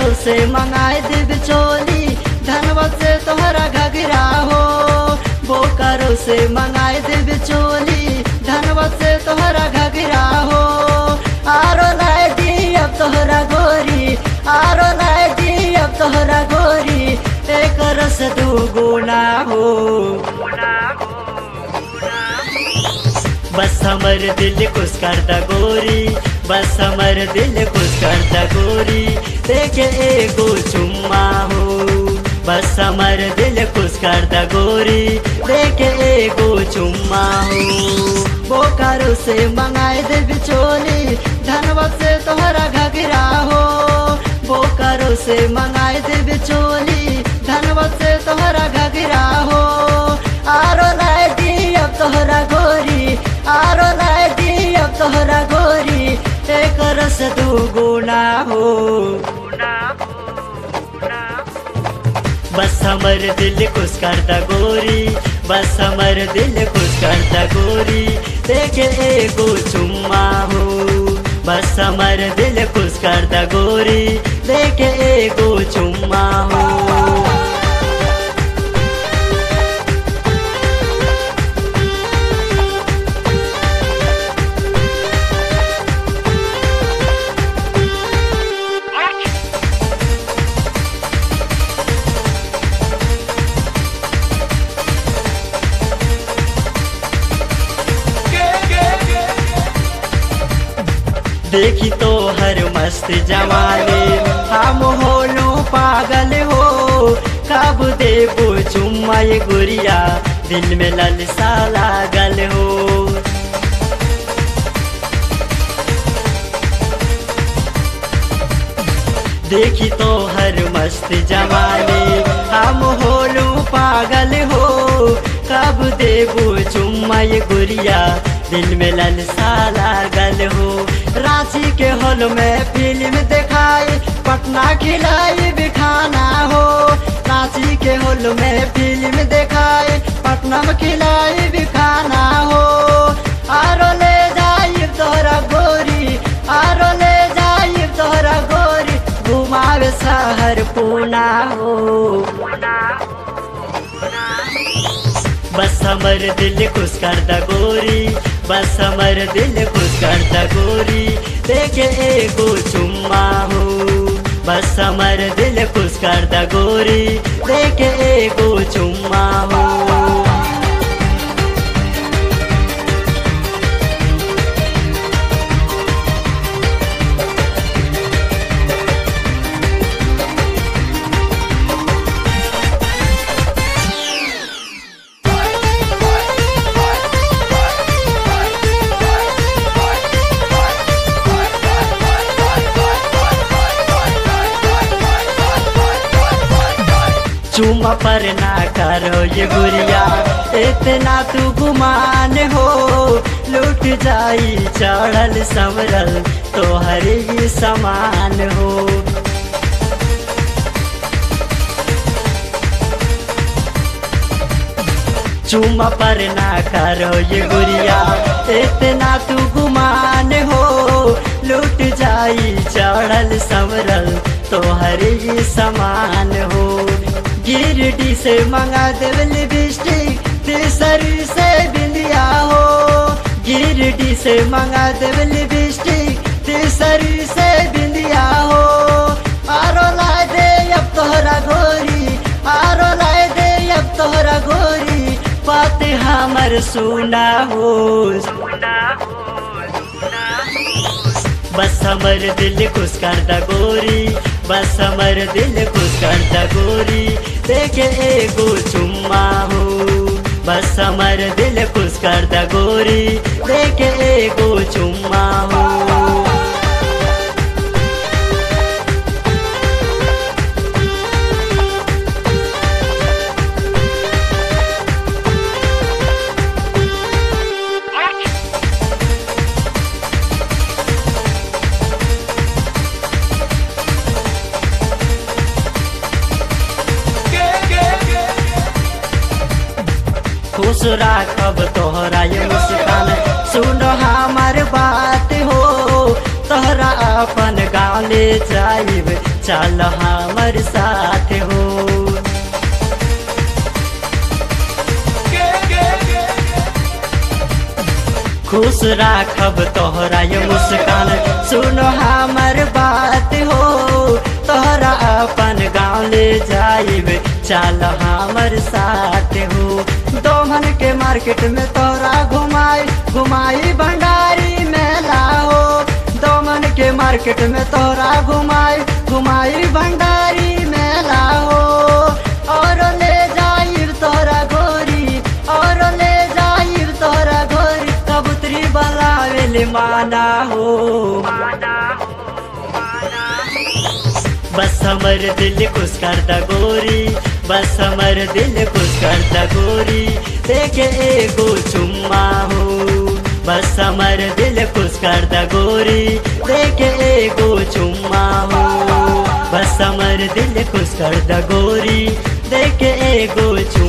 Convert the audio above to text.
बोकारो से मंगाए देव चोली धनवा से तोहरा घघरा हो। बोकारो से मंगाए देव चोली धनवा से तोहरा घघरा हो। आरो लाए दी अब तोहरा गोरी, आरो लाए दी अब तोहरा गोरी, एक रस दू गुना हो। बस हमर दिल खुश करता गोरी, बस हमर दिल खुश करता गोरी, देखे एगो चुम्मा हो। बस हमर दिल खुश करता गोरी, देखे एगो चुम्मा हो। बोकारो से मंगाए देव चोली धनवा से तोहरा घघरा हो। बोकारो से मंगाए देव चोली धनवा से तोहरा घघरा हो। आरो लाए दी अब तोहरा गोरी, आरो लाए दी अब तोहरा गोरी, एक रस दू गुना हो। बस हमर दिल खुश करता गोरी, बस हमर दिल खुश करता गोरी, देखे एगो चुम्मा हो। बस हमर दिल खुश करता गोरी, देखे एगो चुम्मा हो। देखी तो हर मस्त जवानी हम होलो पागल हो। कब देबो चुम्मा ये गुड़िया, दिल में ललसा लागल हो। देखी तो हर मस्त जवानी हम होलो पागल हो। कब देबो चुम्मा ये गुड़िया, दिल में ललसा लागल हो। रांची के हॉल में फिल्म दिखाई, पटना खिलाई भी खाना हो। रांची के हॉल में फिल्म दिखाई, पटना में खिलाई भी खाना हो। आरो ले जाई तोहरा गोरी, आरो ले जाई तोहरा गोरी, घुमावे शहर पूना हो। बस हमर दिल खुश करता गोरी, बस हमर दिल खुश करता गोरी, देखे एगो चुम्मा हो। बस हमर दिल खुश करता गोरी, देखे एगो चुम्मा हो। चुम्मा पर ना करो ये गुड़िया, इतना तू गुमान हो। लूट जाई चढ़ल संवरल तोहर ही समान हो। चुम्मा पर ना करो ये गुड़िया, इतना तू गुमान हो। लूट जाई चढ़ल संवरल तोहर ही समान हो। गिरडी से मंगा देव लिपस्टिक, तीसरी से बिंदिया हो। गिरडी से मंगा देव लिपस्टिक, तीसरी से बिंदिया हो। आरो लाए दे अब तोहरा गोरी, आरो लाए दे अब तोहरा गोरी, बात हमर सुना हो। बस हमर दिल खुश करता गोरी, बस हमर दिल खुश करता गोरी, देखे एगो चुम्मा हो। बस हमर दिल खुश करता गोरी, देखे एगो चुम्मा हो। खुश राखब तोहरा ये मुस्कान, सुनो हमार बात हो। तोहरा अपन गाँव ले जाइब, चल हमर साथ हो। खुश राखब तोहरा ये मुस्कान, सुनो हमर बात हो। तोहरा अपन गाँव ले जाइब, चल हमर साथ हो। दोमन के मार्केट में तोहरा घुमाई भंडारी मेला हो। दोमन के मार्केट में तोहरा घुमाई भंडारी मेला हो। और ले जाइब तोहरा गोरी, और ले जाइब तोहरा गोरी, कबूतरी बनावेले माना हो। बस हमर दिल खुश करता गोरी, बस हमर दिल खुश करता गोरी, देखे एगो चुम्मा हो। बस हमर दिल खुश करता गोरी, देखे एगो चुम्मा हो। बस हमर दिल खुश करता गोरी, देखे एगो चुम्मा।